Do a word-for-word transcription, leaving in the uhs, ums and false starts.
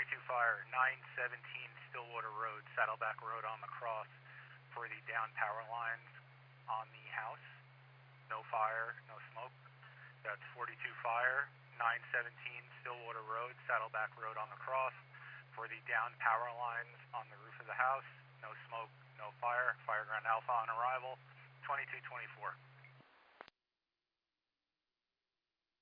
forty-two fire, nine seventeen Stillwater Road, Saddleback Road on the cross for the down power lines on the house. No fire, no smoke. That's forty-two fire, nine seventeen Stillwater Road, Saddleback Road on the cross for the down power lines on the roof of the house. No smoke, no fire. Fire ground Alpha on arrival, twenty-two twenty-four.